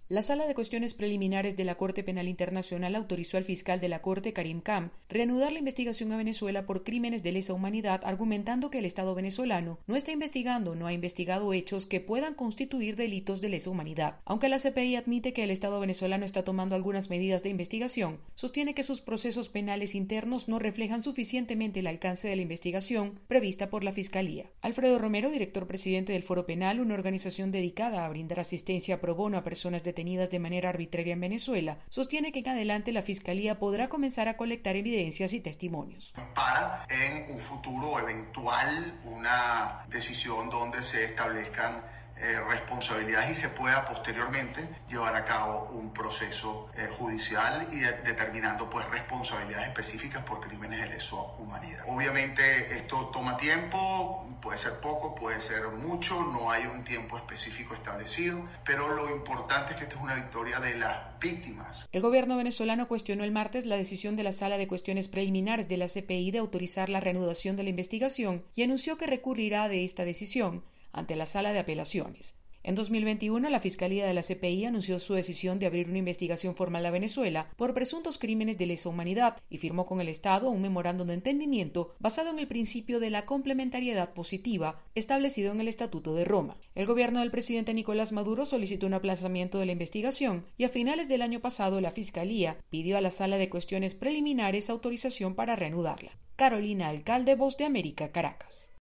La Sala de Cuestiones Preliminares de la Corte Penal Internacional autorizó al fiscal de la Corte, Karim Khan, reanudar la investigación a Venezuela por crímenes de lesa humanidad, argumentando que el Estado venezolano no está investigando o no ha investigado hechos que puedan constituir delitos de lesa humanidad. Aunque la CPI admite que el Estado venezolano está tomando algunas medidas de investigación, sostiene que sus procesos penales internos no reflejan suficientemente el alcance de la investigación prevista por la Fiscalía. Alfredo Romero, director presidente del Foro Penal, una organización dedicada a brindar asistencia pro bono a personas detenidas de manera arbitraria en Venezuela, sostiene que en adelante la Fiscalía podrá comenzar a colectar evidencias y testimonios. Para en un futuro eventual una decisión donde se establezcan responsabilidades y se pueda posteriormente llevar a cabo un proceso judicial y determinando pues responsabilidades específicas por crímenes de lesa humanidad. Obviamente esto toma tiempo, puede ser poco, puede ser mucho, no hay un tiempo específico establecido, pero lo importante es que esta es una victoria de las víctimas. El gobierno venezolano cuestionó el martes la decisión de la Sala de Cuestiones Preliminares de la CPI de autorizar la reanudación de la investigación y anunció que recurrirá de esta decisión ante la Sala de Apelaciones. En 2021, la Fiscalía de la CPI anunció su decisión de abrir una investigación formal a Venezuela por presuntos crímenes de lesa humanidad y firmó con el Estado un memorándum de entendimiento basado en el principio de la complementariedad positiva establecido en el Estatuto de Roma. El gobierno del presidente Nicolás Maduro solicitó un aplazamiento de la investigación y a finales del año pasado la Fiscalía pidió a la Sala de Cuestiones Preliminares autorización para reanudarla. Carolina Alcalde, Voz de América, Caracas.